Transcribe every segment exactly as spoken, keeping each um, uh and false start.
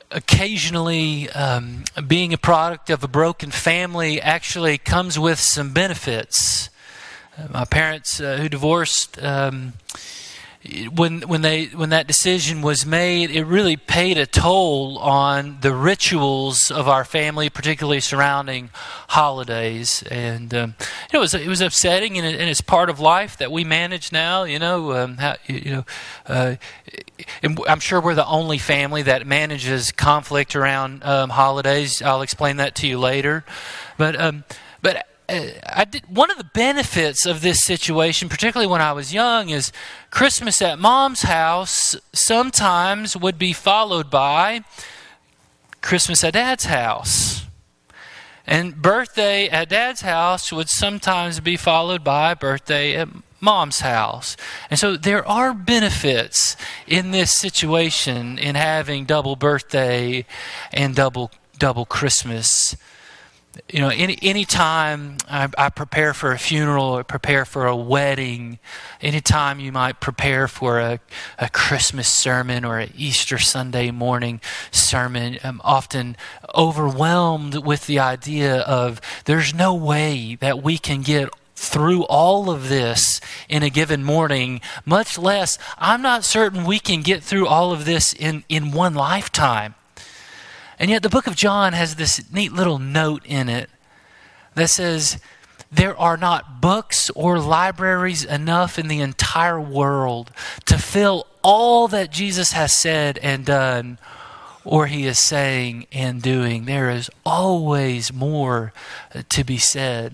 occasionally um, being a product of a broken family actually comes with some benefits. Uh, my parents uh, who divorced, um, when when they when that decision was made, it really paid a toll on the rituals of our family, particularly surrounding holidays. And um, it was it was upsetting, and, it, and it's part of life that we manage now. You know, um, how, you know, uh, and I'm sure we're the only family that manages conflict around um, holidays. I'll explain that to you later, but um, but. I did, one of the benefits of this situation, particularly when I was young, is Christmas at Mom's house sometimes would be followed by Christmas at Dad's house. And birthday at Dad's house would sometimes be followed by birthday at Mom's house. And so there are benefits in this situation in having double birthday and double double Christmas. You know, any any time I, I prepare for a funeral or prepare for a wedding, anytime you might prepare for a, a Christmas sermon or an Easter Sunday morning sermon, I'm often overwhelmed with the idea of there's no way that we can get through all of this in a given morning, much less I'm not certain we can get through all of this in, in one lifetime. And yet the book of John has this neat little note in it that says, there are not books or libraries enough in the entire world to fill all that Jesus has said and done, or he is saying and doing. There is always more to be said.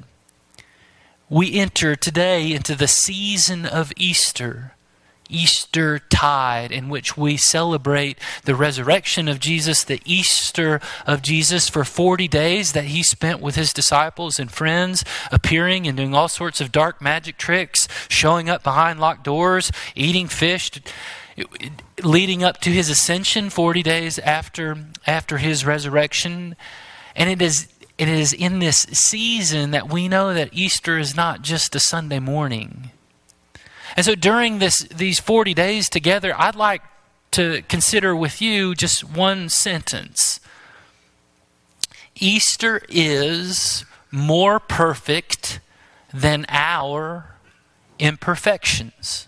We enter today into the season of Easter. Easter tide, in which we celebrate the resurrection of Jesus, the Easter of Jesus for forty days that he spent with his disciples and friends, appearing and doing all sorts of dark magic tricks, showing up behind locked doors, eating fish, leading up to his ascension forty days after after his resurrection. And it is it is in this season that we know that Easter is not just a Sunday morning. And so during this these forty days together, I'd like to consider with you just one sentence. Easter is more perfect than our imperfections.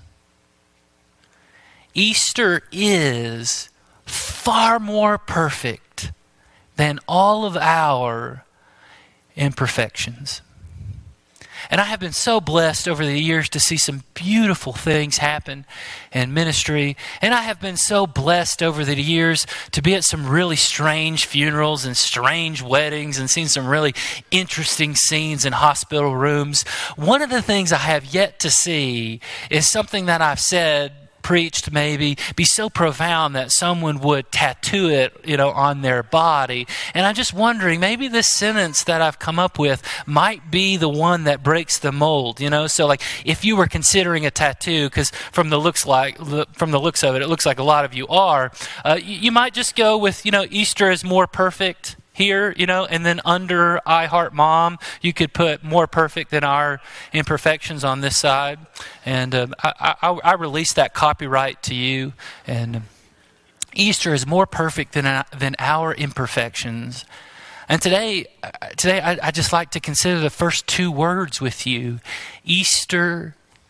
Easter is far more perfect than all of our imperfections. And I have been so blessed over the years to see some beautiful things happen in ministry. And I have been so blessed over the years to be at some really strange funerals and strange weddings and seen some really interesting scenes in hospital rooms. One of the things I have yet to see is something that I've said, preached maybe, be so profound that someone would tattoo it, you know, on their body. And I'm just wondering, maybe this sentence that I've come up with might be the one that breaks the mold, you know? So like if you were considering a tattoo, because from the looks like from the looks of it, it looks like a lot of you are, uh, you, you might just go with, you know, Easter is more perfect here, you know, and then under I Heart Mom, you could put more perfect than our imperfections on this side. And uh, I, I, I release that copyright to you. And Easter is more perfect than than our imperfections. And today, today I, I just like to consider the first two words with you. Easter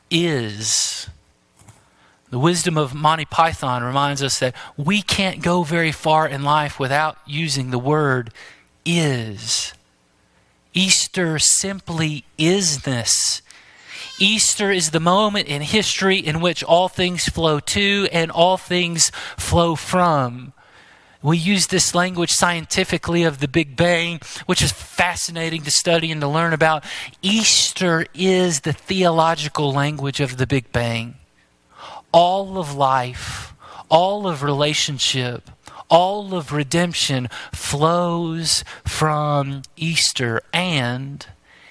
is. The wisdom of Monty Python reminds us that we can't go very far in life without using the word is. Easter simply isness. Easter is the moment in history in which all things flow to and all things flow from. We use this language scientifically of the Big Bang, which is fascinating to study and to learn about. Easter is the theological language of the Big Bang. All of life, all of relationship, all of redemption flows from Easter. And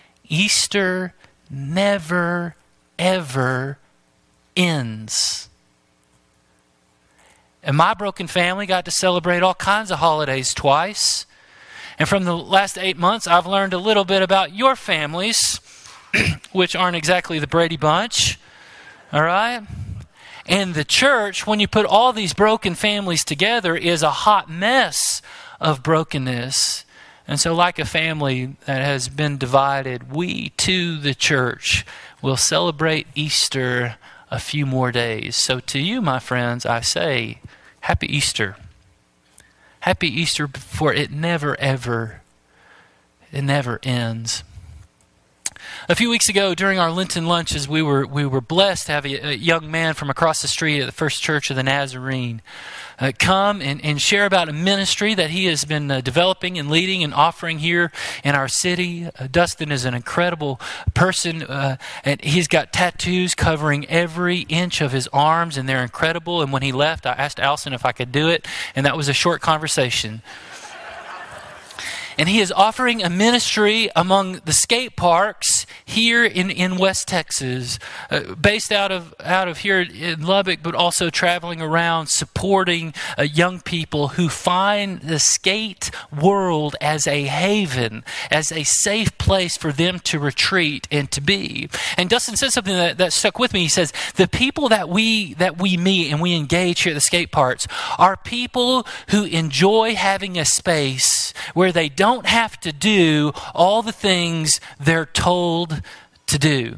Easter never, ever ends. And my broken family got to celebrate all kinds of holidays twice. And from the last eight months, I've learned a little bit about your families, which aren't exactly the Brady Bunch. All right? And the church, when you put all these broken families together, is a hot mess of brokenness. And so like a family that has been divided, we too, the church, will celebrate Easter a few more days. So to you, my friends, I say, Happy Easter. Happy Easter, for it never, ever, it never ends. A few weeks ago, during our Lenten lunches, we were we were blessed to have a, a young man from across the street at the First Church of the Nazarene uh, come and, and share about a ministry that he has been uh, developing and leading and offering here in our city. Uh, Dustin is an incredible person, uh, and he's got tattoos covering every inch of his arms, and they're incredible. And when he left, I asked Allison if I could do it, and that was a short conversation. And he is offering a ministry among the skate parks here in, in West Texas, uh, based out of out of here in Lubbock, but also traveling around supporting uh, young people who find the skate world as a haven, as a safe place for them to retreat and to be. And Dustin said something that, that stuck with me. He says, the people that we that we meet and we engage here at the skate parks are people who enjoy having a space where they don't don't have to do all the things they're told to do.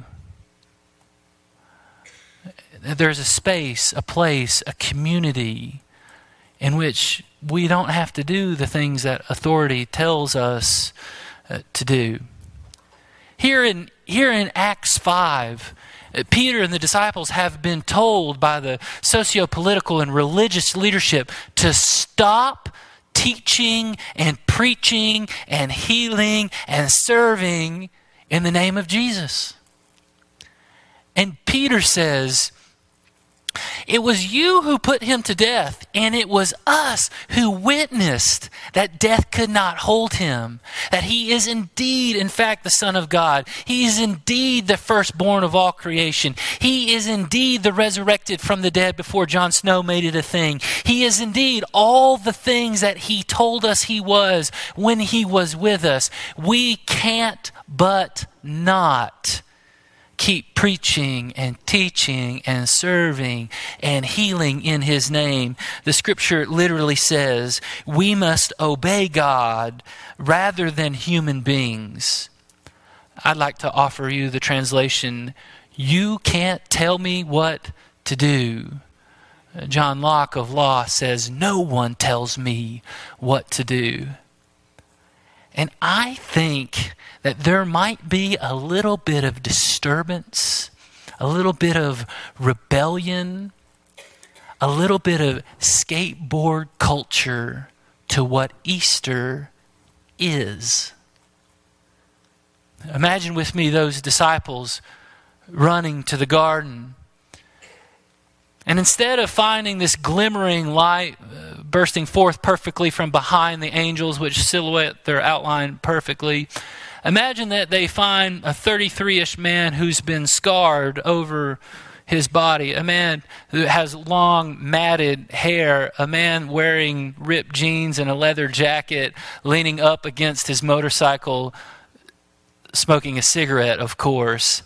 There's a space, a place, a community in which we don't have to do the things that authority tells us uh, to do. Here in here in Acts five, Peter and the disciples have been told by the socio-political and religious leadership to stop teaching and preaching and healing and serving in the name of Jesus. And Peter says, it was you who put him to death, and it was us who witnessed that death could not hold him, that he is indeed, in fact, the Son of God. He is indeed the firstborn of all creation. He is indeed the resurrected from the dead before Jon Snow made it a thing. He is indeed all the things that he told us he was when he was with us. We can't but not keep preaching and teaching and serving and healing in his name. The scripture literally says we must obey God rather than human beings. I'd like to offer you the translation, you can't tell me what to do. John Locke of Law says, no one tells me what to do. And I think that there might be a little bit of disturbance, a little bit of rebellion, a little bit of skateboard culture to what Easter is. Imagine with me those disciples running to the garden. And instead of finding this glimmering light uh, bursting forth perfectly from behind the angels, which silhouette their outline perfectly, imagine that they find a thirty-three-ish man who's been scarred over his body, a man who has long matted hair, a man wearing ripped jeans and a leather jacket, leaning up against his motorcycle, smoking a cigarette, of course.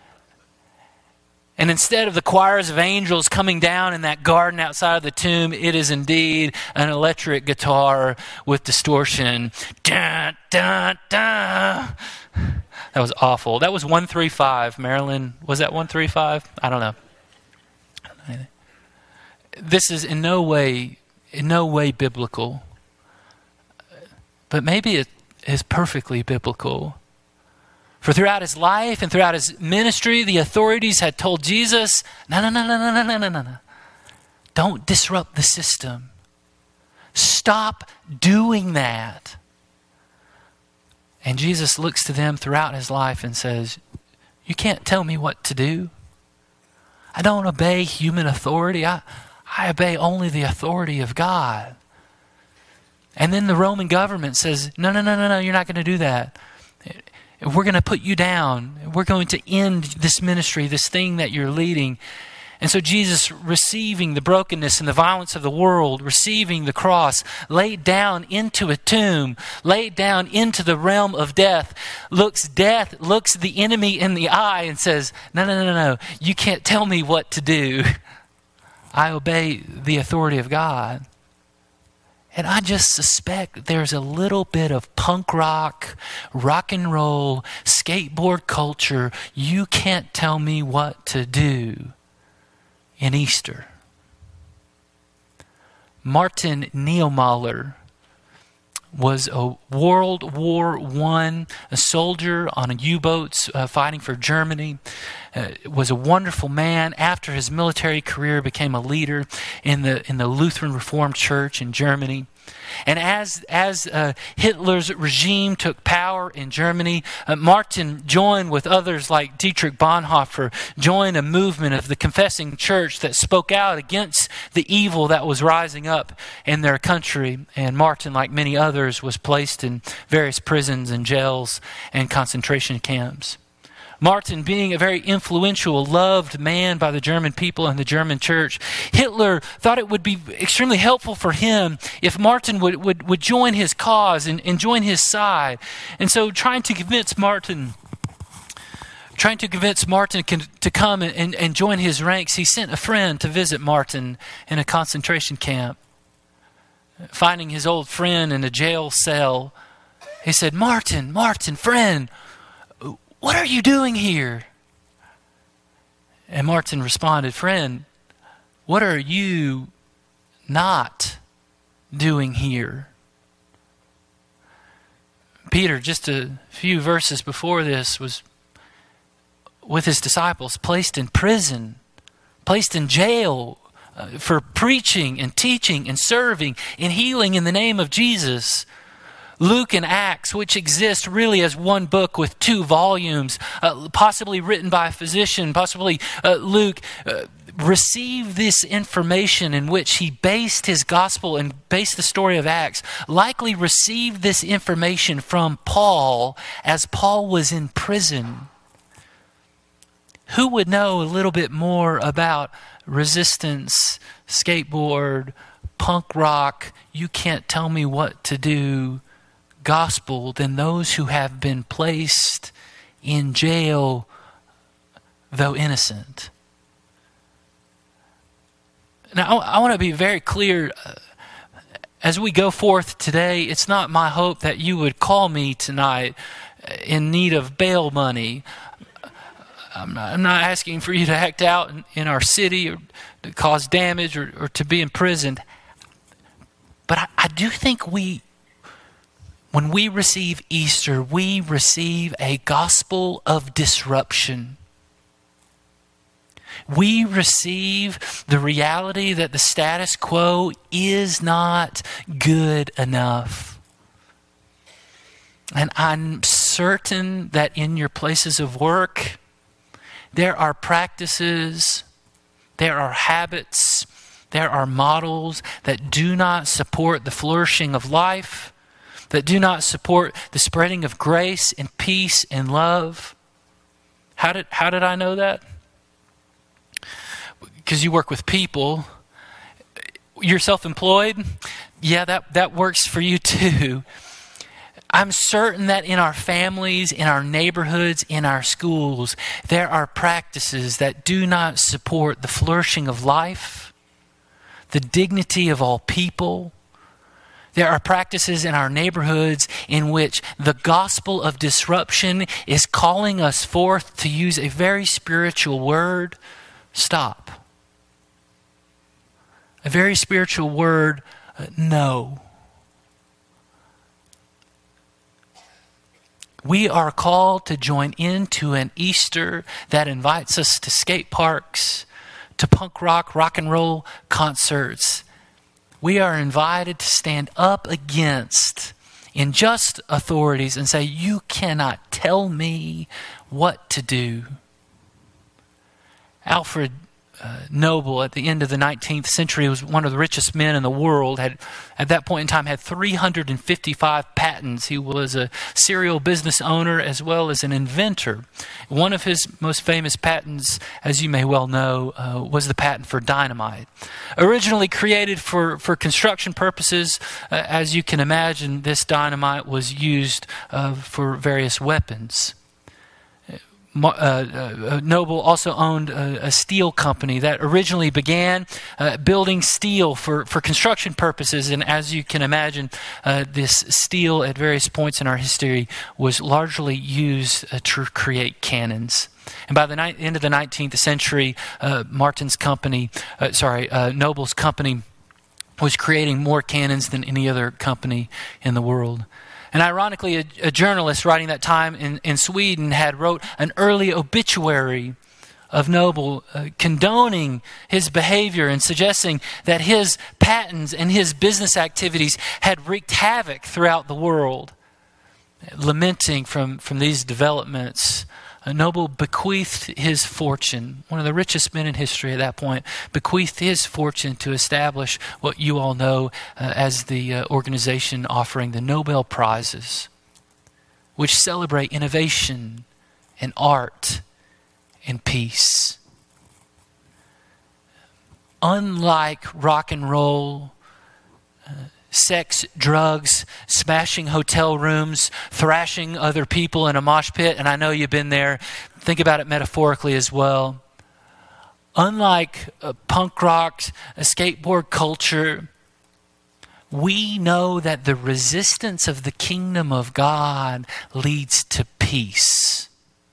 And instead of the choirs of angels coming down in that garden outside of the tomb, it is indeed an electric guitar with distortion. Da, da, da. That was awful. That was one thirty-five. Marilyn, was that one thirty-five? I don't know. This is in no way, in no way biblical. But maybe it is perfectly biblical. For throughout his life and throughout his ministry, the authorities had told Jesus, no, no, no, no, no, no, no, no, no. Don't disrupt the system. Stop doing that. And Jesus looks to them throughout his life and says, you can't tell me what to do. I don't obey human authority. I, I obey only the authority of God. And then the Roman government says, no, no, no, no, no, you're not going to do that. We're going to put you down. We're going to end this ministry, this thing that you're leading. And so Jesus, receiving the brokenness and the violence of the world, receiving the cross, laid down into a tomb, laid down into the realm of death, looks death, looks the enemy in the eye and says, no, no, no, no, you can't tell me what to do. I obey the authority of God. And I just suspect there's a little bit of punk rock, rock and roll, skateboard culture. You can't tell me what to do in Easter. Martin Niemöller was a World War One a soldier on a U-boats uh, fighting for Germany. Uh, was a wonderful man. After his military career, became a leader in the in the Lutheran Reformed Church in Germany. And as as uh, Hitler's regime took power in Germany, uh, Martin joined with others like Dietrich Bonhoeffer, joined a movement of the confessing church that spoke out against the evil that was rising up in their country. And Martin, like many others, was placed in various prisons and jails and concentration camps. Martin, being a very influential, loved man by the German people and the German church, Hitler thought it would be extremely helpful for him if Martin would, would, would join his cause and, and join his side. And so trying to convince Martin, trying to convince Martin to come and, and join his ranks, he sent a friend to visit Martin in a concentration camp. Finding his old friend in a jail cell, he said, "Martin, Martin, friend, what are you doing here?" And Martin responded, "Friend, what are you not doing here?" Peter, just a few verses before this, was with his disciples, placed in prison, placed in jail uh, for preaching and teaching and serving and healing in the name of Jesus. Luke and Acts, which exist really as one book with two volumes, uh, possibly written by a physician, possibly uh, Luke, uh, received this information in which he based his gospel and based the story of Acts, likely received this information from Paul as Paul was in prison. Who would know a little bit more about resistance, skateboard, punk rock, you can't tell me what to do gospel than those who have been placed in jail, though innocent? Now, I, I want to be very clear. Uh, as we go forth today, it's not my hope that you would call me tonight in need of bail money. I'm not, I'm not asking for you to act out in, in our city or to cause damage or, or to be imprisoned. But I, I do think we When we receive Easter, we receive a gospel of disruption. We receive the reality that the status quo is not good enough. And I'm certain that in your places of work, there are practices, there are habits, there are models that do not support the flourishing of life, that do not support the spreading of grace and peace and love. How did how did I know that? Because you work with people. You're self-employed. Yeah, that, that works for you too. I'm certain that in our families, in our neighborhoods, in our schools, there are practices that do not support the flourishing of life, the dignity of all people. There are practices in our neighborhoods in which the gospel of disruption is calling us forth, to use a very spiritual word, stop. A very spiritual word, uh, no. We are called to join into an Easter that invites us to skate parks, to punk rock, rock and roll concerts. We are invited to stand up against unjust authorities and say, you cannot tell me what to do. Alfred uh, Nobel, at the end of the nineteenth century, was one of the richest men in the world. Had at that point in time had three hundred fifty-five patents. He was a serial business owner as well as an inventor. One of his most famous patents, as you may well know, uh, was the patent for dynamite. Originally created for, for construction purposes, uh, as you can imagine, this dynamite was used uh, for various weapons. Uh, uh, Noble also owned a, a steel company that originally began uh, building steel for, for construction purposes. And as you can imagine, uh, this steel at various points in our history was largely used uh, to create cannons. And by the ni- end of the nineteenth century, uh, Martin's company, uh, sorry, uh, Noble's company was creating more cannons than any other company in the world. And ironically, a, a journalist writing that time in, in Sweden had wrote an early obituary of Noble, uh, condoning his behavior and suggesting that his patents and his business activities had wreaked havoc throughout the world. Lamenting from, from these developments, uh, Noble bequeathed his fortune, one of the richest men in history at that point, bequeathed his fortune to establish what you all know uh, as the uh, organization offering the Nobel Prizes, which celebrate innovation and art and peace. Unlike rock and roll, uh, sex, drugs, smashing hotel rooms, thrashing other people in a mosh pit, and I know you've been there. Think about it metaphorically as well. Unlike uh, punk rock, a skateboard culture, we know that the resistance of the kingdom of God leads to peace.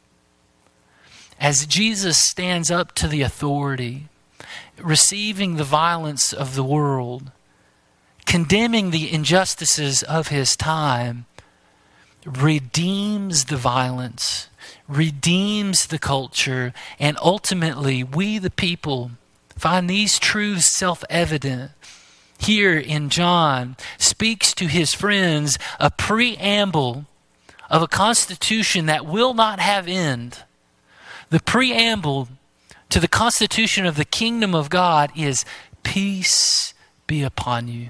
As Jesus stands up to the authority, receiving the violence of the world, condemning the injustices of his time, redeems the violence, redeems the culture, and ultimately we the people find these truths self-evident. Here in John speaks to his friends a preamble of a constitution that will not have end. The preamble to the constitution of the kingdom of God is peace be upon you.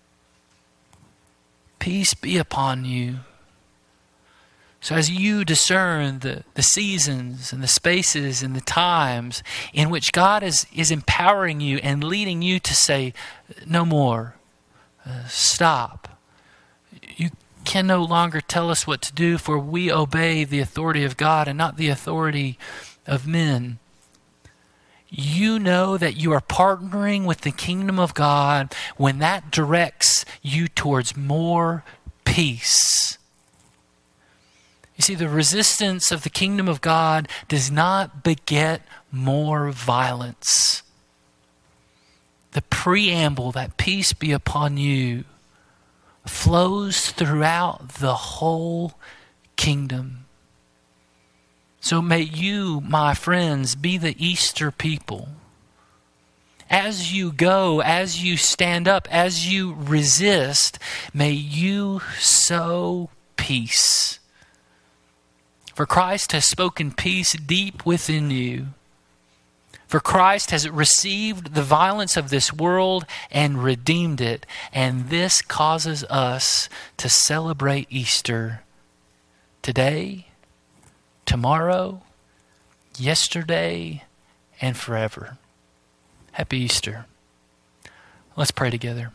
Peace be upon you. So as you discern the, the seasons and the spaces and the times in which God is, is empowering you and leading you to say, no more, uh, stop. You can no longer tell us what to do, for we obey the authority of God and not the authority of men. You know that you are partnering with the kingdom of God when that directs you towards more peace. You see, the resistance of the kingdom of God does not beget more violence. The preamble, that peace be upon you, flows throughout the whole kingdom. So may you, my friends, be the Easter people. As you go, as you stand up, as you resist, may you sow peace. For Christ has spoken peace deep within you. For Christ has received the violence of this world and redeemed it. And this causes us to celebrate Easter today, tomorrow, yesterday, and forever. Happy Easter. Let's pray together.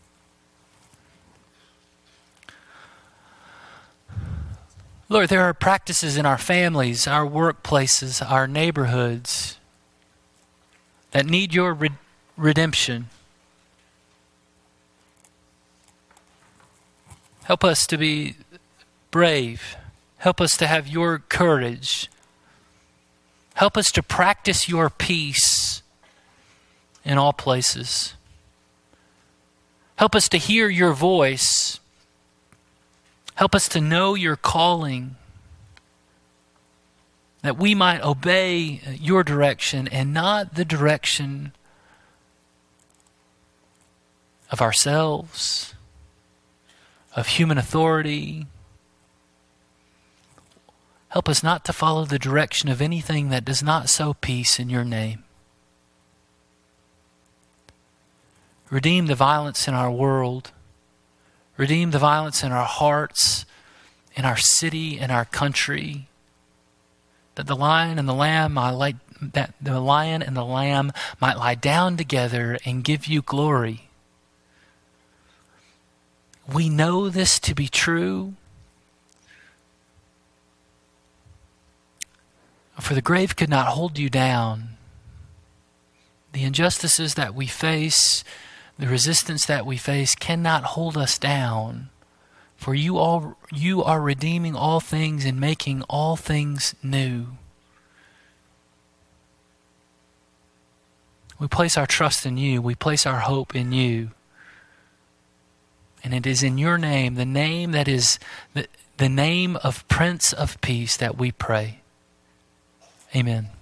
Lord, there are practices in our families, our workplaces, our neighborhoods that need your re- redemption. Help us to be brave. Help us to have your courage. Help us to practice your peace in all places. Help us to hear your voice. Help us to know your calling, that we might obey your direction and not the direction of ourselves, of human authority. Help us not to follow the direction of anything that does not sow peace in your name. Redeem the violence in our world. Redeem the violence in our hearts, in our city, in our country. That the lion and the lamb might lie, that the lion and the lamb might lie down together and give you glory. We know this to be true For the grave could not hold you down. The injustices that we face, the resistance that we face cannot hold us down. For you all, you are redeeming all things and making all things new. We place our trust in you. We place our hope in you. And it is in your name, the name that is the, the name of Prince of Peace, that we pray. Amen.